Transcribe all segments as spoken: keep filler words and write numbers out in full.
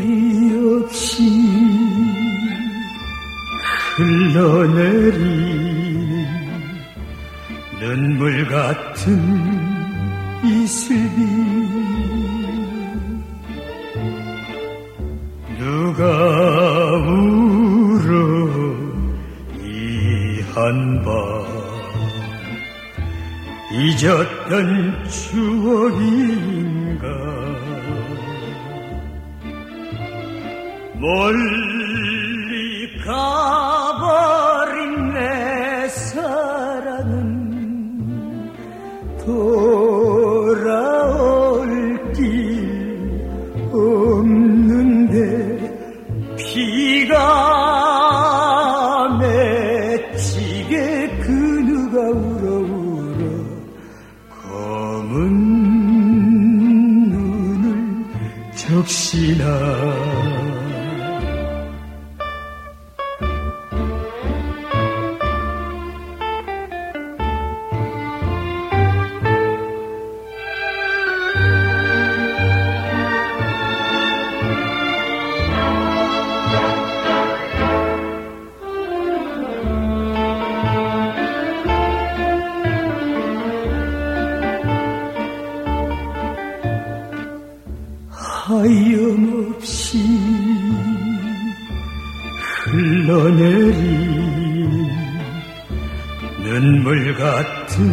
소리 없이 흘러내리는 눈물 같은 이슬비 누가 울어 이 한밤 잊었던 추억인가 멀리 가버린 내 사랑은 돌아올 길 없는데 비가 맺히게 그 누가 울어 울어 검은 눈을 적시나 하염없이 흘러내린 눈물 같은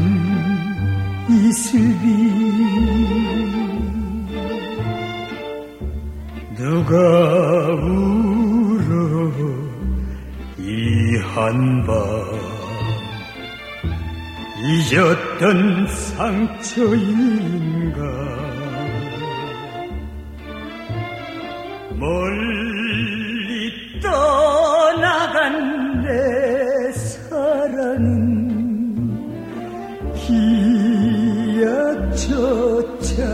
이슬비 누가 울어 이 한밤 잊었던 상처인가 멀리 떠나간 내 사랑은 기약조차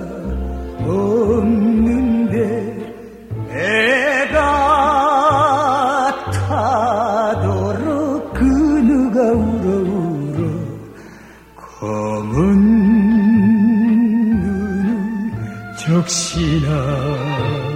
없는데 배가 타도록 그 누가 울어 울어 검은 눈을 적시나